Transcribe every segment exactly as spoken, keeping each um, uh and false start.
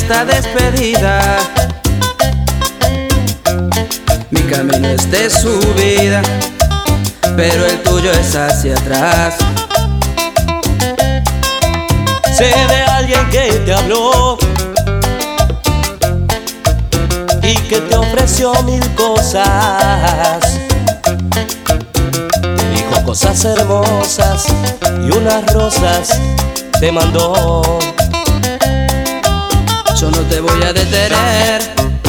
esta despedida. Mi camino es de subida, pero el tuyo es hacia atrás. Sé de alguien que te habló y que te ofreció mil cosas. Te dijo cosas hermosas y unas rosas te mandó. Yo no te voy a detener,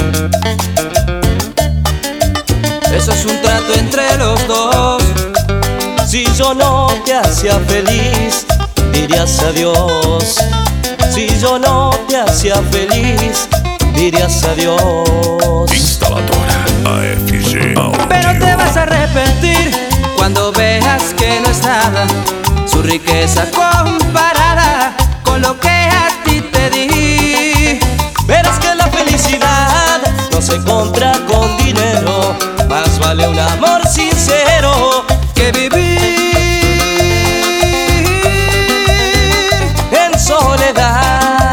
eso es un trato entre los dos. Si yo no te hacía feliz, dirías adiós. Si yo no te hacía feliz, dirías adiós. Instaladora A F G Audio. Pero te vas a arrepentir cuando veas que no es nada su riqueza comparada con lo que a ti te di. Verás que la felicidad no se compra con dinero, más vale un amor sincero Que vivir en soledad.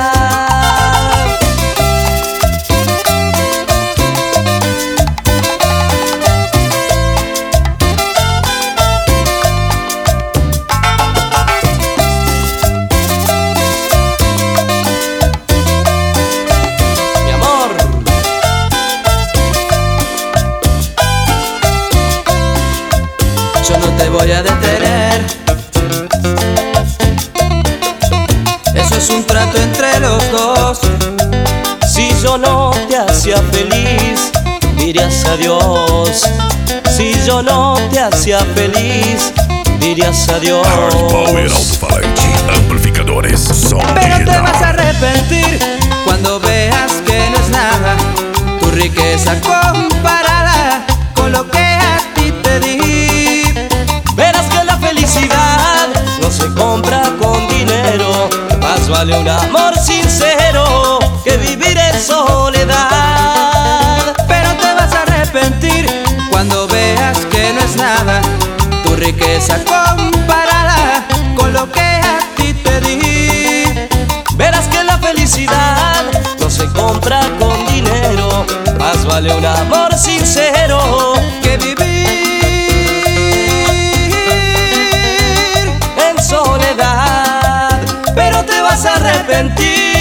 Mi amor, yo no te voy a detener, eso es un trato entre los dos. si yo no te hacía feliz, dirías adiós. Si yo no te hacía feliz, dirías adiós. Hard Power Alto-Falante. Amplificadores Som Pero te Digital. vas a arrepentir cuando veas que no es nada tu riqueza comparada con lo que a ti te di. Verás que la felicidad no se compra con dinero, más vale un amor sincero que vivir en soledad. Pero te vas a arrepentir cuando veas que no es nada tu riqueza comparada con lo que a ti te di. Verás que la felicidad no se compra con dinero, más vale un amor sincero Que vivir en soledad. Pero te vas a arrepentir